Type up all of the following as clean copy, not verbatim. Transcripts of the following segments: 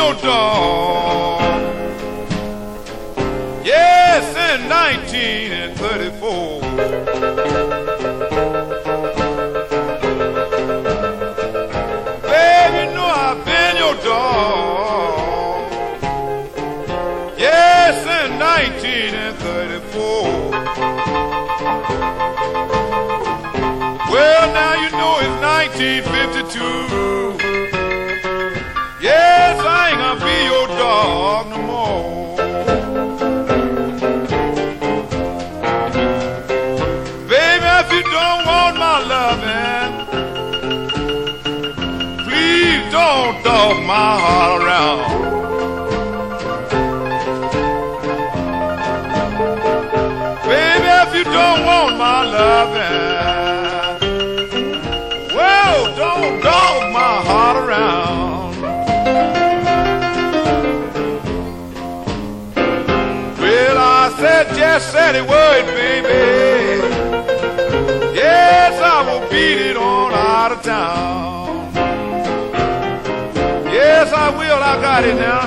your dog. Yes, in 1934. Baby, you know I've been your dog. Yes, in 1934. Well, now you know it's 1952. Yes, I ain't gonna be your dog no more. Baby, if you don't want my loving, please don't dog my heart around. Baby, if you don't want my loving, well, don't dog my heart around. Well, I said just said a word, baby. Yes, I will beat it on out of town. Yes, I will. I got it now.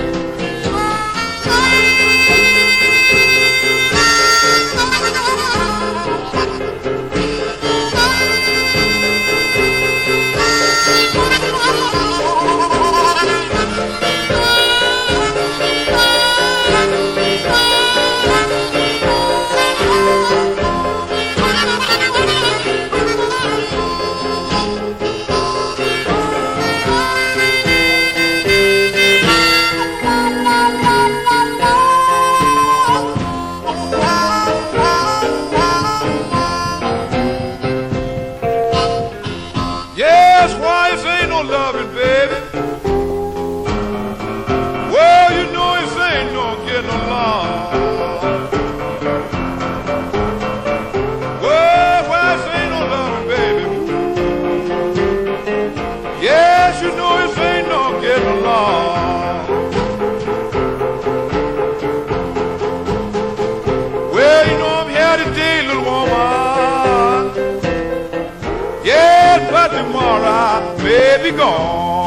Yes, wife ain't no loving, baby. Well, you know it ain't no getting along. Well, wife ain't no loving, baby. Yes, you know it ain't no getting along. Well, you know I'm here today, little woman. Yes, but tomorrow I may be gone.